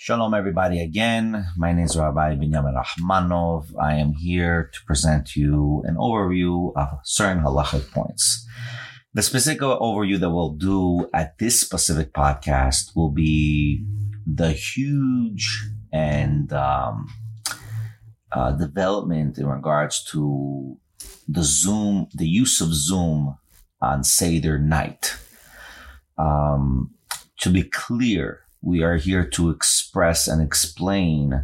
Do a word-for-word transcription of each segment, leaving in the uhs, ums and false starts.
Shalom, everybody, again. My name is Rabbi Binyamin Rahmanov. I am here to present you an overview of certain halachic points. The specific overview that we'll do at this specific podcast will be the huge and um, uh, development in regards to the Zoom, the use of Zoom on Seder night. Um, to be clear, we are here to express and explain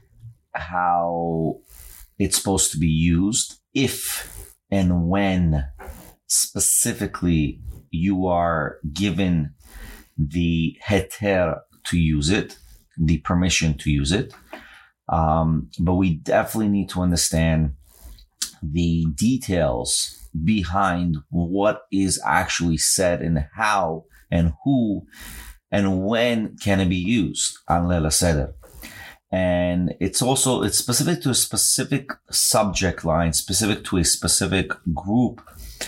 how it's supposed to be used if and when specifically you are given the heter to use it, the permission to use it. Um, but we definitely need to understand the details behind what is actually said and how and who and when can it be used on Leil Seder. And it's also, it's specific to a specific subject line, specific to a specific group,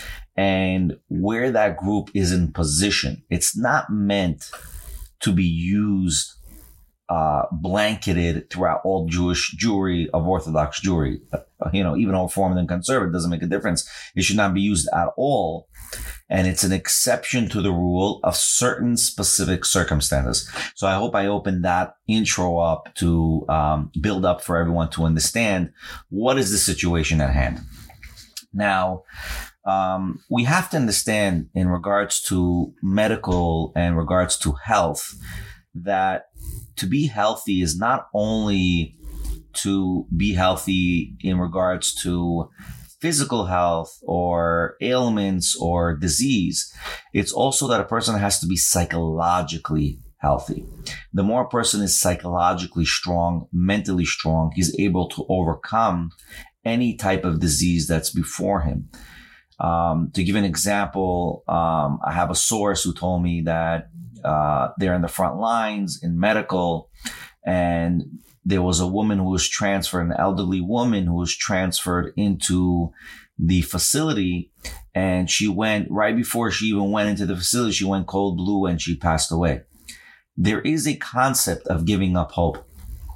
and where that group is in position. It's not meant to be used uh, blanketed throughout all Jewish Jewry of Orthodox Jewry. You know, even Reformed and Conservative, doesn't make a difference. It should not be used at all. And it's an exception to the rule of certain specific circumstances. So I hope I opened that intro up to um, build up for everyone to understand what is the situation at hand. Now, um, we have to understand in regards to medical and regards to health that to be healthy is not only to be healthy in regards to physical health or ailments or disease. It's also that a person has to be psychologically healthy. The more a person is psychologically strong, mentally strong, he's able to overcome any type of disease that's before him. Um, to give an example, um, I have a source who told me that uh, they're in the front lines in medical, and there was a woman who was transferred, an elderly woman who was transferred into the facility, and she went, right before she even went into the facility, she went cold blue and she passed away. There is a concept of giving up hope.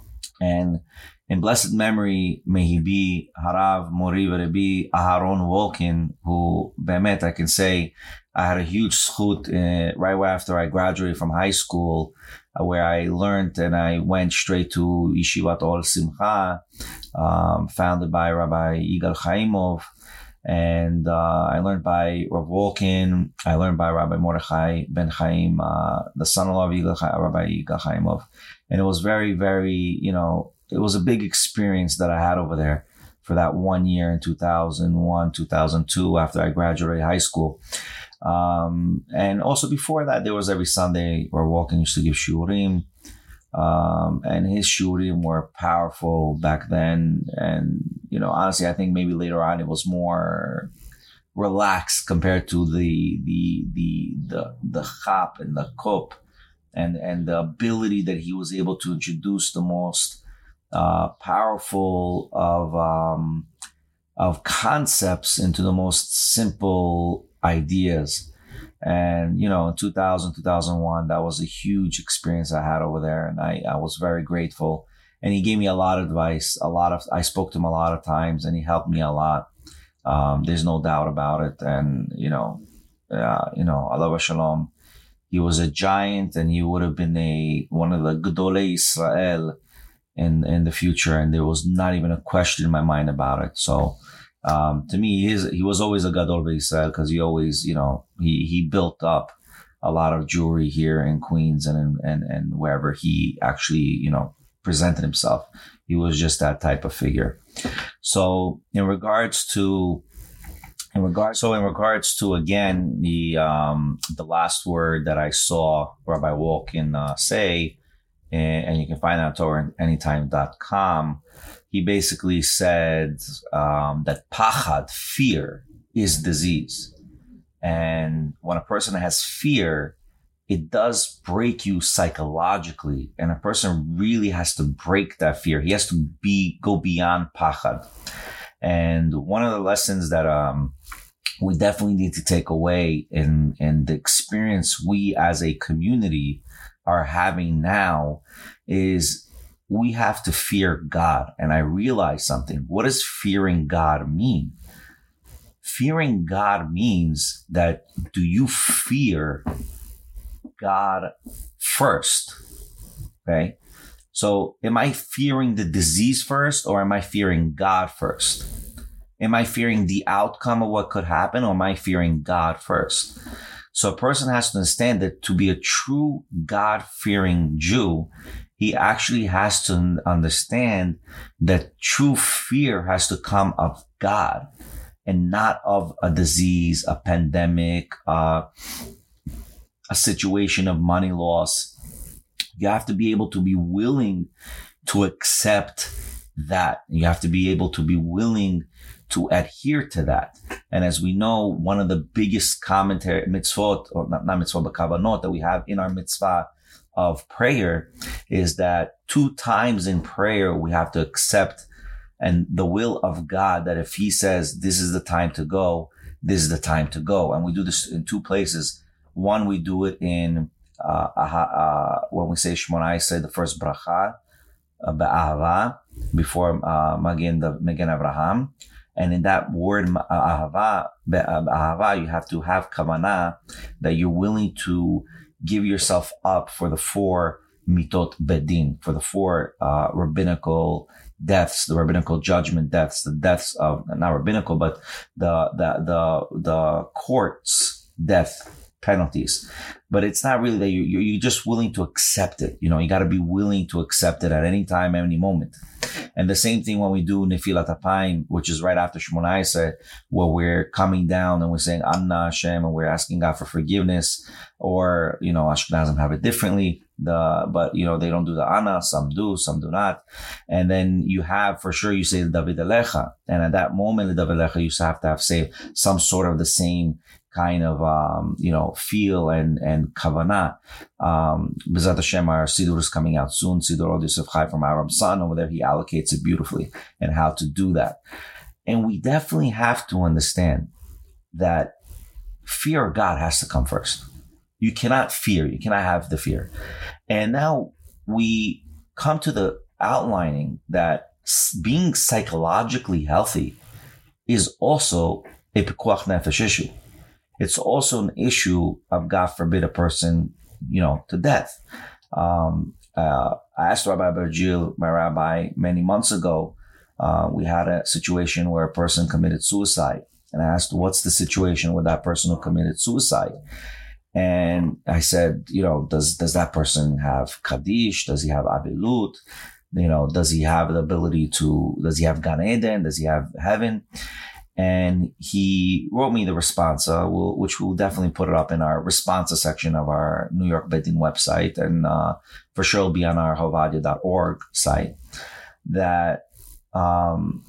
And in blessed memory, may he be Harav Mori Rebbe Aharon Wolkin, who, Be'emet, I can say, I had a huge zchut uh, right after I graduated from high school, uh, where I learned and I went straight to Yeshivat Or Simcha, um, founded by Rabbi Yigal Chaimov. And uh, I learned by Rav Wolkin. I learned by Rabbi Mordechai Ben Chaim, uh, the son-in-law of Yigal, Rabbi Yigal Chaimov. And it was very, very, you know, it was a big experience that I had over there for that one year in two thousand one, two thousand two, after I graduated high school. Um, and also before that, there was every Sunday where Walken used to give shiurim. Um, and his shiurim were powerful back then. And, you know, honestly, I think maybe later on it was more relaxed compared to the, the, the, the, the chap and the kop and, and the ability that he was able to introduce the most, uh, powerful of, um, of concepts into the most simple ideas. And, you know, in two thousand, two thousand one, that was a huge experience I had over there. And I, I was very grateful. And he gave me a lot of advice, a lot of, I spoke to him a lot of times and he helped me a lot. Um, there's no doubt about it. And, you know, uh, you know, Alav Shalom, he was a giant and he would have been a, one of the Gedolei Israel in, in the future. And there was not even a question in my mind about it. So, Um, to me, he, is, he was always a Gadol B'Yisrael because he always, you know, he, he built up a lot of Jewry here in Queens and, and, and wherever he actually, you know, presented himself. He was just that type of figure. So in regards to, in regards, so in regards to, again, the, um, the last word that I saw Rabbi Wolkin uh, say, and, and you can find that on Torah anytime dot com. He basically said um, that pachad, fear, is disease. And when a person has fear, it does break you psychologically. And a person really has to break that fear. He has to be go beyond pachad. And one of the lessons that um, we definitely need to take away in, in the experience we as a community are having now is we have to fear God. And I realized something. What does fearing God mean? Fearing God means that do you fear God first? Okay. So am I fearing the disease first, or am I fearing God first? Am I fearing the outcome of what could happen, or am I fearing God first? So a person has to understand that to be a true God-fearing Jew, he actually has to understand that true fear has to come of God and not of a disease, a pandemic, uh, a situation of money loss. You have to be able to be willing to accept that. You have to be able to be willing to adhere to that. And as we know, one of the biggest commentary mitzvot, or not, not mitzvot, but kavanot that we have in our mitzvah of prayer is that two times in prayer, we have to accept and the will of God that if he says, this is the time to go, this is the time to go. And we do this in two places. One, we do it in, uh, uh, when we say Shemona Esrei, the first bracha, uh, be'ahava, before, uh, Magen, the Magen Avraham. And in that word, ahava, ahava, you have to have kavanah that you're willing to give yourself up for the four mitot bedin, for the four uh, rabbinical deaths, the rabbinical judgment deaths, the deaths of, not rabbinical, but the the the the court's death penalties. But it's not really that you you're just willing to accept it. You know, you got to be willing to accept it at any time, any moment. And the same thing when we do Nefilat Apayim, which is right after Shemona Esrei, where we're coming down and we're saying Anna Hashem, and we're asking God for forgiveness. Or, you know, Ashkenazim have it differently. The but you know, they don't do the Anna, some do, some do not. And then you have, for sure, you say David Alecha, and at that moment, the David Alecha, you have to have say some sort of the same kind of, um, you know, feel and, and kavanah. Um, B'ezrat Hashem, our Siddur is coming out soon. Siddur Od Yosef Chai from Aram Son over there. He allocates it beautifully and how to do that. And we definitely have to understand that fear of God has to come first. You cannot fear. You cannot have the fear. And now we come to the outlining that being psychologically healthy is also a pekuach nefesh issue. It's also an issue of, God forbid, a person, you know, to death. Um, uh, I asked Rabbi Bergil, my rabbi, many months ago. Uh, we had a situation where a person committed suicide. And I asked, what's the situation with that person who committed suicide? And I said, you know, does, does that person have Kaddish? Does he have Avilut? You know, does he have the ability to, does he have Gan Eden? Does he have heaven? And he wrote me the responsa, we'll, which we'll definitely put it up in our responsa section of our New York Beit Din website. And uh, for sure it'll be on our Hovadia dot org site. That um,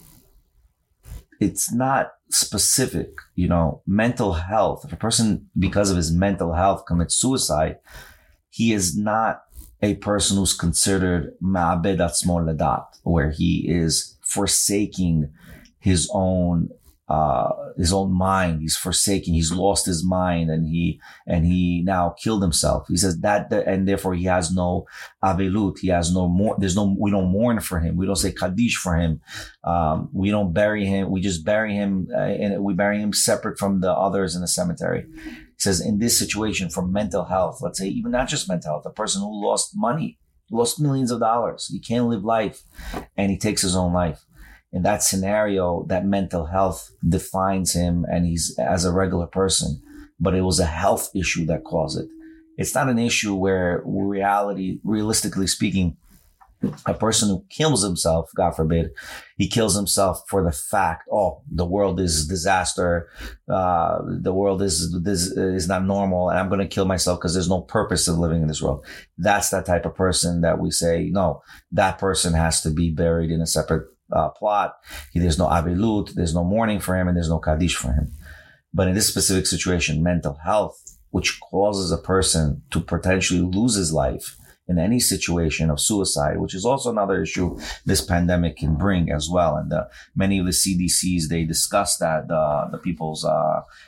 it's not specific, you know, mental health. If a person, because of his mental health, commits suicide, he is not a person who's considered ma'abed atzmo ledat, where he is forsaking his own uh his own mind. He's forsaking, he's lost his mind, and he and he now killed himself. He says that, and therefore he has no avelut, he has no more, there's no, we don't mourn for him, we don't say kaddish for him, um we don't bury him, we just bury him, uh, and we bury him separate from the others in the cemetery. He says in this situation, for mental health, let's say even not just mental health, a person who lost money, lost millions of dollars, he can't live life, and he takes his own life. In that scenario, that mental health defines him, and he's as a regular person, but it was a health issue that caused it. It's not an issue where reality, realistically speaking, a person who kills himself, God forbid, he kills himself for the fact, oh, the world is a disaster, uh, the world is, this is not normal, and I'm going to kill myself because there's no purpose of living in this world. That's that type of person that we say, no, that person has to be buried in a separate Uh, plot. There's no avilut, there's no mourning for him, and there's no kaddish for him. But in this specific situation, mental health, which causes a person to potentially lose his life in any situation of suicide, which is also another issue this pandemic can bring as well. And uh, many of the C D Cs, they discuss that, uh, the people's uh,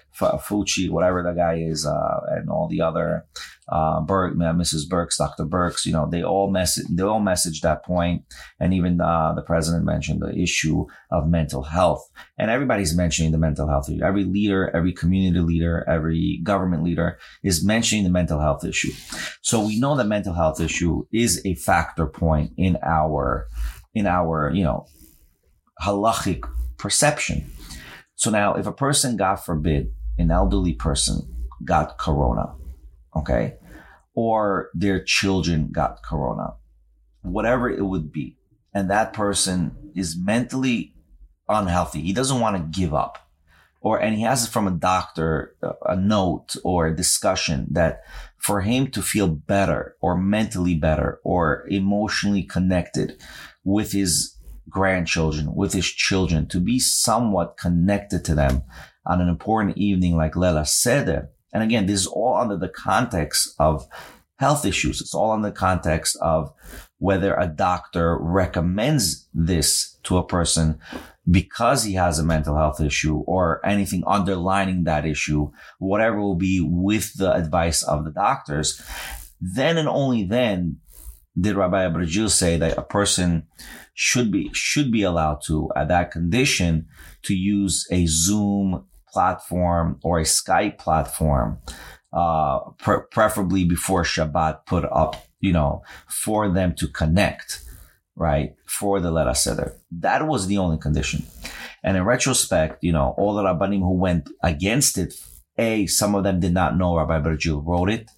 Fucci, whatever the guy is, uh, and all the other, uh, Burke, Missus Burks, Doctor Burks, you know, they all message, they all message that point. And even, uh, the president mentioned the issue of mental health, and everybody's mentioning the mental health issue. Every leader, every community leader, every government leader is mentioning the mental health issue. So we know that mental health issue is a factor point in our, in our, you know, halachic perception. So now if a person, God forbid, an elderly person got corona, okay, or their children got corona, whatever it would be, and that person is mentally unhealthy, he doesn't want to give up, or, and he has from a doctor a note or a discussion that for him to feel better or mentally better or emotionally connected with his grandchildren, with his children, to be somewhat connected to them on an important evening like Leil HaSeder. And again, this is all under the context of health issues. It's all in the context of whether a doctor recommends this to a person because he has a mental health issue or anything underlining that issue, whatever will be with the advice of the doctors. Then and only then did Rabbi Abraham say that a person should be, should be allowed to, at that condition, to use a Zoom platform or a Skype platform, uh, pre- preferably before Shabbat put up, you know, for them to connect, right, for the Leil HaSeder. That was the only condition. And in retrospect, you know, all the Rabbanim who went against it, A, some of them did not know Rabbi Bergil wrote it.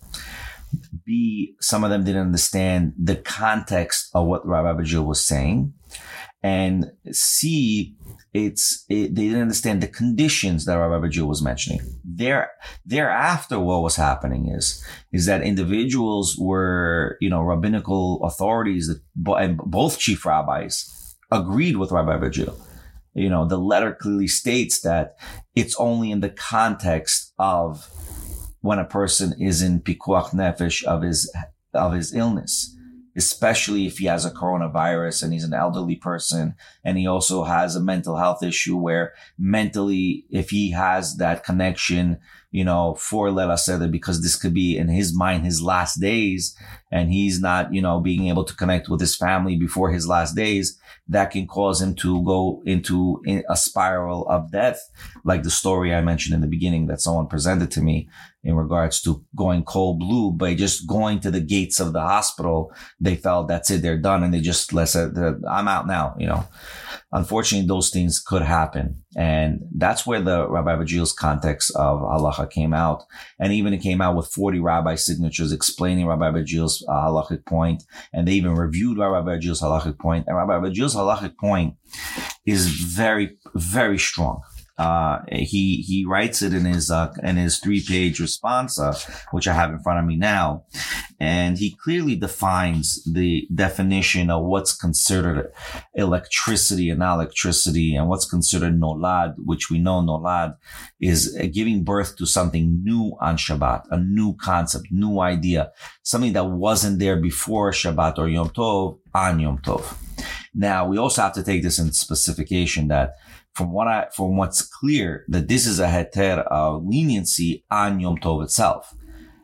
B, some of them didn't understand the context of what Rabbi Bergil was saying. And C, it's, it, they didn't understand the conditions that Rabbi Bergil was mentioning. There, thereafter, what was happening is, is that individuals were, you know, rabbinical authorities that, and both chief rabbis agreed with Rabbi Bergil. You know, the letter clearly states that it's only in the context of when a person is in pikuach nefesh of his, of his illness, especially if he has a coronavirus and he's an elderly person and he also has a mental health issue where mentally, if he has that connection, you know, for Leil HaSeder, because this could be in his mind, his last days, and he's not, you know, being able to connect with his family before his last days, that can cause him to go into a spiral of death. Like the story I mentioned in the beginning that someone presented to me in regards to going cold blue by just going to the gates of the hospital. They felt that's it, they're done. And they just, let's say, I'm out now, you know. Unfortunately, those things could happen. And that's where the Rabbi Bergil's context of halacha came out. And even it came out with forty rabbi signatures explaining Rabbi Bergil's uh, halachic point. And they even reviewed Rabbi Bergil's halachic point. And Rabbi Bergil's halachic point is very, very strong. Uh, he, he writes it in his, uh, in his three page response, uh, which I have in front of me now. And he clearly defines the definition of what's considered electricity and not electricity, and what's considered nolad, which we know nolad is giving birth to something new on Shabbat, a new concept, new idea, something that wasn't there before Shabbat or Yom Tov on Yom Tov. Now, we also have to take this in specification that From what I, from what's clear, that this is a heter of leniency on Yom Tov itself.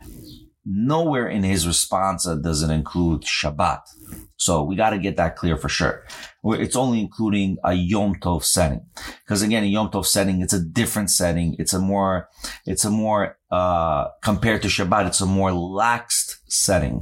Nowhere in his response does it include Shabbat. So we got to get that clear for sure. It's only including a Yom Tov setting. Because again, a Yom Tov setting, it's a different setting. It's a more, it's a more, uh, compared to Shabbat, it's a more laxed setting.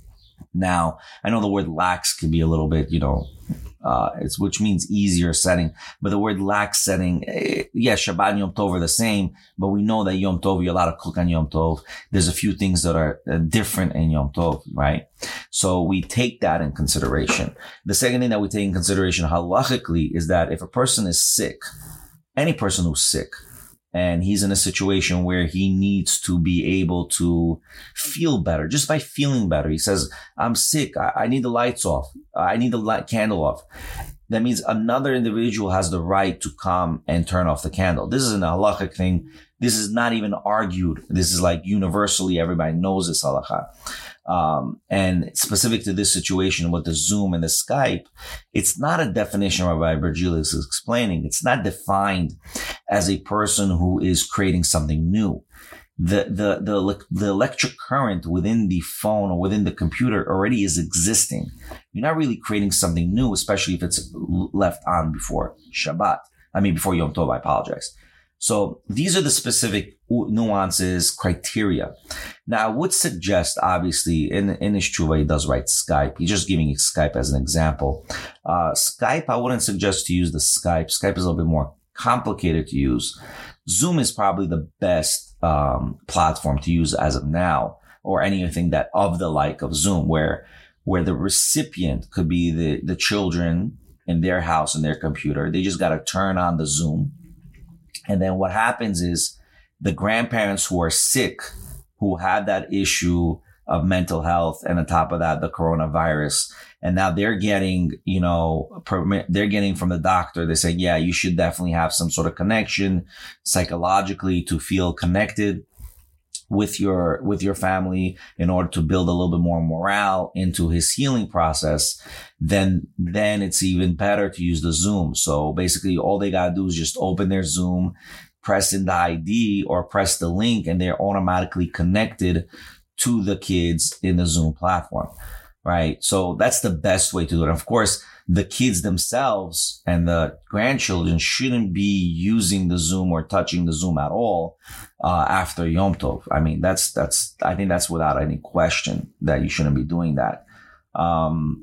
Now, I know the word lax can be a little bit, you know, Uh, it's, which means easier setting, but the word lax setting, eh, yeah, Shabbat and Yom Tov are the same, but we know that Yom Tov, you're allowed to cook on Yom Tov. There's a few things that are uh, different in Yom Tov, right? So we take that in consideration. The second thing that we take in consideration halachically is that if a person is sick, any person who's sick, and he's in a situation where he needs to be able to feel better, just by feeling better. He says, I'm sick. I, I need the lights off. I need the light candle off. that means another individual has the right to come and turn off the candle. This isn't a halachic thing. This is not even argued. This is like universally, everybody knows this halacha. Um, and specific to this situation with the Zoom and the Skype, it's not a definition Rabbi Bergil is explaining. It's not defined as a person who is creating something new. The, the, the, the electric current within the phone or within the computer already is existing. You're not really creating something new, especially if it's left on before Shabbat. I mean, before Yom Tov, I apologize. So these are the specific nuances, criteria. Now, I would suggest, obviously, in, in his tshuva, he does write Skype. He's just giving Skype as an example. Uh, Skype, I wouldn't suggest to use the Skype. Skype is a little bit more complicated to use. Zoom is probably the best um, platform to use as of now, or anything that of the like of Zoom, where where the recipient could be the, the children in their house and their computer. They just got to turn on the Zoom. And then what happens is the grandparents who are sick, who have that issue of mental health, and on top of that, the coronavirus, and now they're getting, you know, permit, they're getting from the doctor. They say, yeah, you should definitely have some sort of connection psychologically to feel connected with your, with your family in order to build a little bit more morale into his healing process. Then, then it's even better to use the Zoom. So basically all they got to do is just open their Zoom, press in the I D or press the link, and they're automatically connected to the kids in the Zoom platform. Right. So that's the best way to do it. Of course, the kids themselves and the grandchildren shouldn't be using the Zoom or touching the Zoom at all, uh, after Yom Tov. I mean, that's, that's, I think that's without any question that you shouldn't be doing that. Um,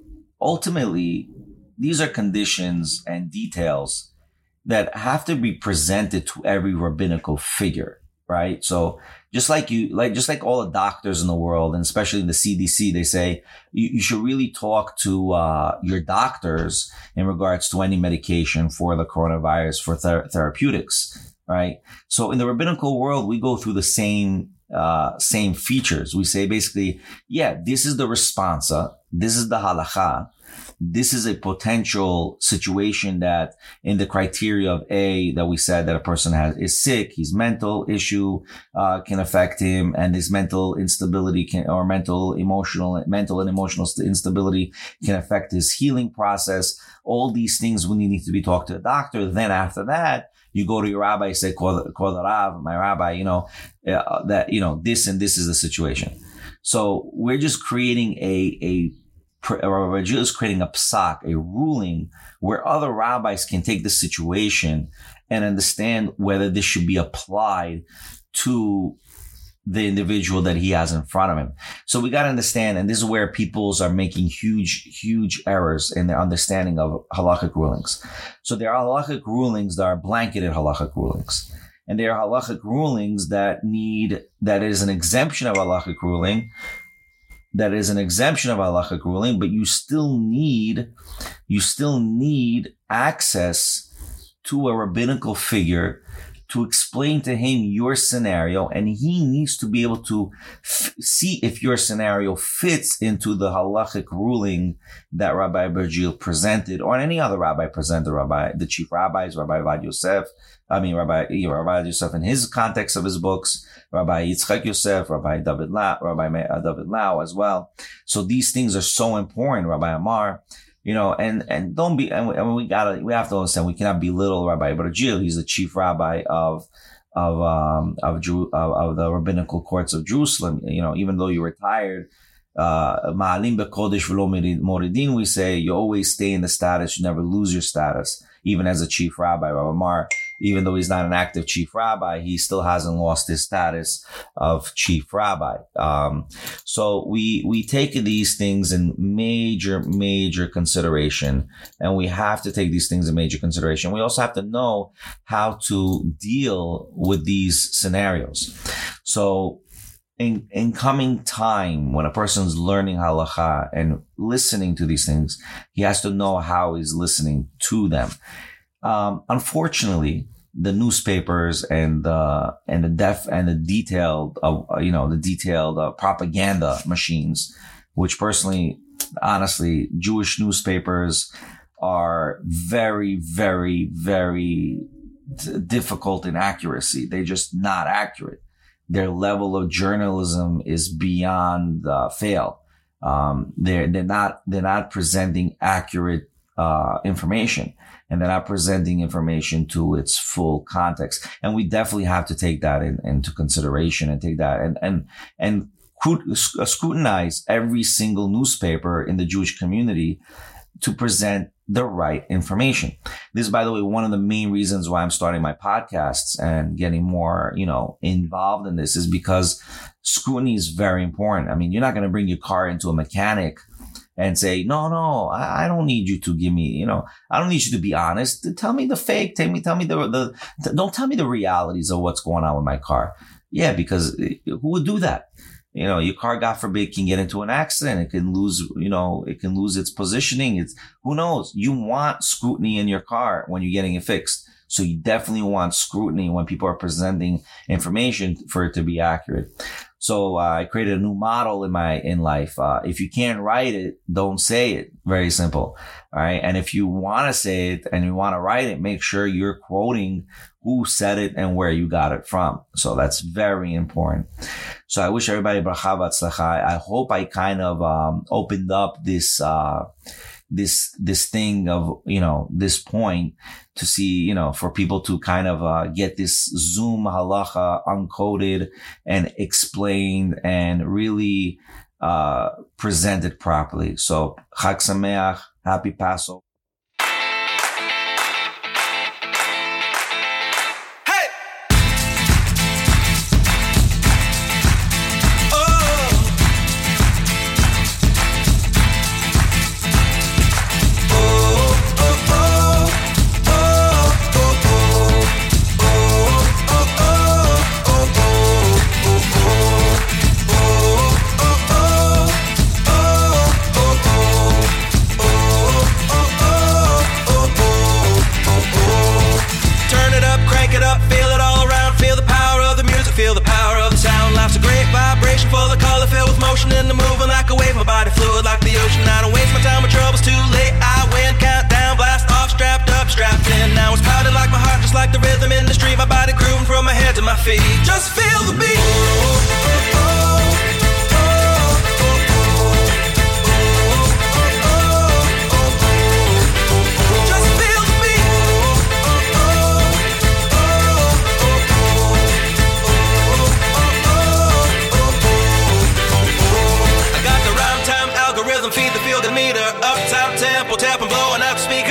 ultimately, these are conditions and details that have to be presented to every rabbinical figure. Right. So just like you, like, just like all the doctors in the world, and especially in the C D C, they say you, you should really talk to, uh, your doctors in regards to any medication for the coronavirus, for ther- therapeutics. Right. So in the rabbinical world, we go through the same, uh, same features. We say basically, yeah, this is the responsa. This is the halacha. This is a potential situation that in the criteria of A that we said that a person has is sick, his mental issue, uh, can affect him, and his mental instability can, or mental, emotional, mental and emotional instability can affect his healing process. All these things we need to be talked to a doctor. Then after that, you go to your rabbi, say, call, call the Rav, my rabbi, you know, uh, that, you know, this and this is the situation. So we're just creating a, a, Rabbi Bergil is creating a psak, a ruling where other rabbis can take the situation and understand whether this should be applied to the individual that he has in front of him. So we got to understand, and this is where peoples are making huge, huge errors in their understanding of halakhic rulings. So there are halakhic rulings that are blanketed halakhic rulings. And there are halakhic rulings that need, that is an exemption of halakhic ruling, that is an exemption of halachic ruling, but you still need, you still need access to a rabbinical figure to explain to him your scenario, and he needs to be able to f- see if your scenario fits into the halachic ruling that Rabbi Bergil presented, or any other rabbi presented, Rabbi, the chief rabbis, Rabbi Avad Yosef, I mean, Rabbi, Rabbi Yosef in his context of his books, Rabbi Yitzchak Yosef, Rabbi David Lau, Rabbi David Lau as well. So these things are so important, Rabbi Amar, you know, and, and don't be, and we, and we gotta, we have to understand, we cannot belittle Rabbi Bergil. He's the chief rabbi of, of, um, of, Jew, of, of the rabbinical courts of Jerusalem. You know, even though you retired, uh, Ma'alim bekodesh v'lo moridin, we say you always stay in the status, you never lose your status. Even as a chief rabbi, Rabbi Amar, even though he's not an active chief rabbi, he still hasn't lost his status of chief rabbi. Um, so we, we take these things in major, major consideration, and we have to take these things in major consideration. We also have to know how to deal with these scenarios. So in, in coming time, when a person's learning halacha and listening to these things, he has to know how he's listening to them. Um, unfortunately, the newspapers and the, and the def and the detailed, uh, you know, the detailed uh, propaganda machines, which personally, honestly, Jewish newspapers are very, very, very d- difficult in accuracy. They're just not accurate. Their level of journalism is beyond uh, fail. Um, they're, they're not, they're not presenting accurate, uh, information, and they're not presenting information to its full context. And we definitely have to take that in, into consideration and take that and, and, and scrutinize every single newspaper in the Jewish community to present the right information. This is, by the way, one of the main reasons why I'm starting my podcasts and getting more, you know, involved in this is because scrutiny is very important. I mean, you're not going to bring your car into a mechanic and say, no, no, I, I don't need you to give me, you know, I don't need you to be honest. Tell me the fake. Tell me, tell me the, the, don't tell me the realities of what's going on with my car. Yeah, because who would do that? You know, your car, God forbid, can get into an accident. It can lose, you know, it can lose its positioning. It's, who knows? You want scrutiny in your car when you're getting it fixed. So you definitely want scrutiny when people are presenting information for it to be accurate. So uh, I created a new model in my, in life. Uh, if you can't write it, don't say it. Very simple. All right. And if you want to say it and you want to write it, make sure you're quoting who said it and where you got it from. So that's very important. So I wish everybody bracha v'atzlacha. I hope I kind of, um, opened up this, uh, this, this thing of, you know, this point to see, you know, for people to kind of, uh, get this Zoom halacha uncoded and explained and really, uh, presented properly. So Chag Sameach, happy Passover. And the moving like a wave, my body fluid like the ocean. I don't waste my time with troubles, too late. I win, countdown, blast off, strapped up, strapped in. Now it's pounding like my heart, just like the rhythm in the street. My body grooving from my head to my feet. Just feel the beat. Just feel the beat. Feed the field and meter, uptown tempo, tap and blowing out the speaker.